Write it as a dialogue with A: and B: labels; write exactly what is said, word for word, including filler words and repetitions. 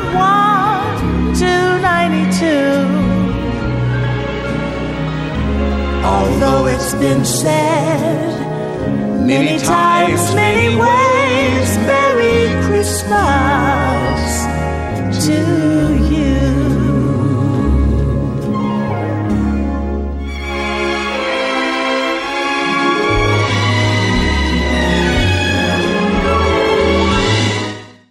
A: one to ninety-two. Although it's been said many times, many ways, Merry Christmas to